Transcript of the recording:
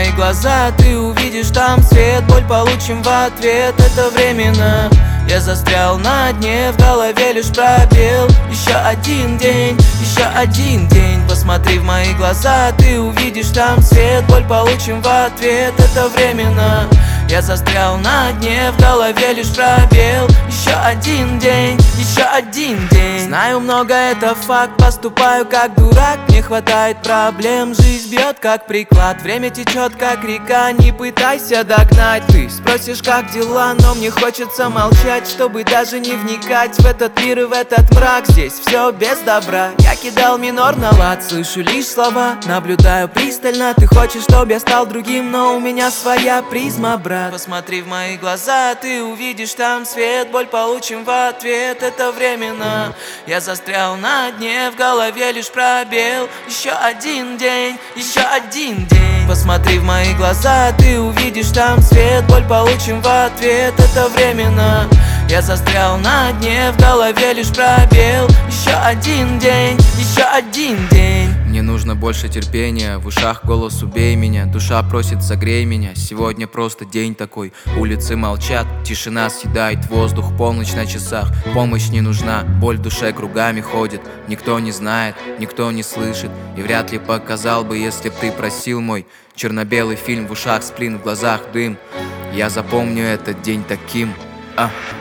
мои глаза, ты увидишь там свет. Боль получим в ответ, это временно. Я застрял на дне, в голове лишь пробел. Еще один день, еще один день. Посмотри в мои глаза, ты увидишь там свет. Боль получим в ответ, это временно. Я застрял на дне, в голове лишь пробел. Еще один день, еще один день. Знаю много, это факт, поступаю как дурак. Не хватает проблем, жизнь бьет как приклад. Время течет как река, не пытайся догнать. Ты спросишь, как дела, но мне хочется молчать, чтобы даже не вникать в этот мир и в этот мрак. Здесь все без добра. Я кидал минор на лад, слышу лишь слова, наблюдаю пристально. Ты хочешь, чтобы я стал другим, но у меня своя призма, брат. Посмотри в мои глаза, ты увидишь там свет. Боль получим в ответ, это временно. Я застрял на дне, в голове лишь пробел. Еще один день, еще один день. Посмотри в мои глаза, ты увидишь там свет. Боль получим в ответ, это временно. Я застрял на дне, в голове лишь пробел. Еще один день, еще один день. Мне нужно больше терпения, в ушах голос «убей меня». Душа просит «согрей меня». Сегодня просто день такой, улицы молчат, тишина съедает воздух, полночь на часах. Помощь не нужна, боль в душе кругами ходит. Никто не знает, никто не слышит, и вряд ли показал бы, если б ты просил мой. Черно-белый фильм, в ушах сплин, в глазах дым. Я запомню этот день таким.